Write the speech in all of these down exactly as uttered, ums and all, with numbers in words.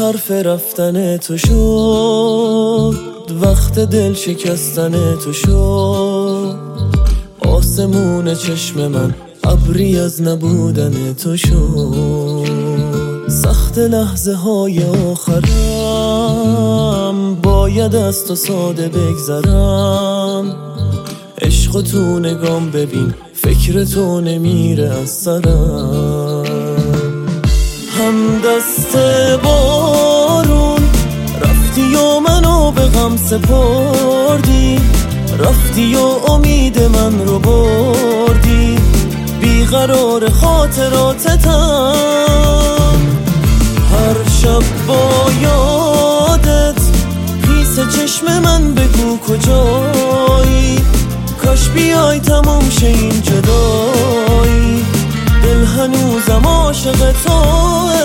حرف رفتن تو شد، وقت دل شکستن تو شد. آسمون چشم من ابری از نبودن تو شد. سخت لحظه های آخرم باید از تو ساده بگذرم. عشق تو نگام ببین، فکر تو نمیره از سرم. هم دست بارون رفتی و منو به غم سپردی، رفتی و امید من رو بردی. بیقرار خاطراتتم، هر شب با یادت پیس چشم من بگو کجایی. کاش بیای تموم شه این جدایی، دل هنوزم عاشق توه.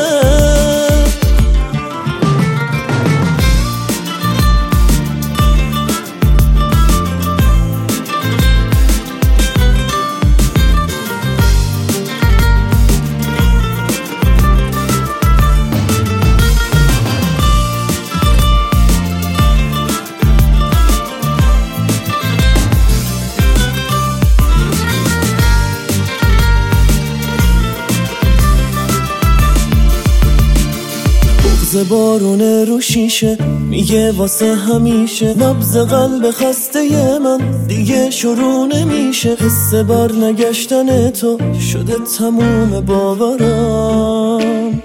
ز بارون رو شیشه میگه واسه همیشه. نبض قلب خسته من دیگه شروع نمیشه. حس بر نگشتن تو شده تموم باورم.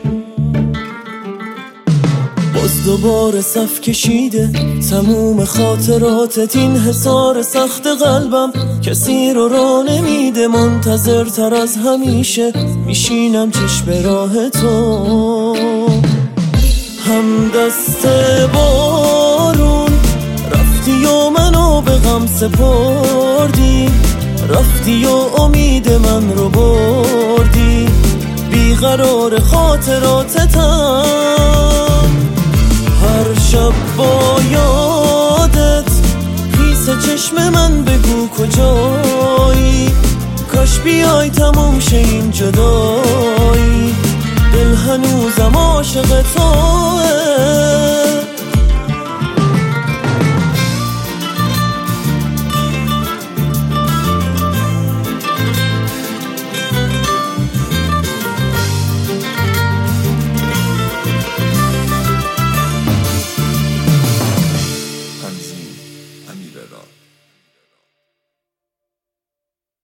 باز دوباره صف کشیده تموم خاطراتت. این حصار سخت قلبم کسی رو راه نمیده. منتظر تر از همیشه میشینم چشم راه تو. هم دست بارون رفتی و منو به غم سپردی، رفتی و امید من رو بردی. بیقرار خاطراتتم، هر شب با یادت پیس چشم من بگو کجایی. کاش بیای تموم شه این جدایی، دل هنوزم عاشق توه.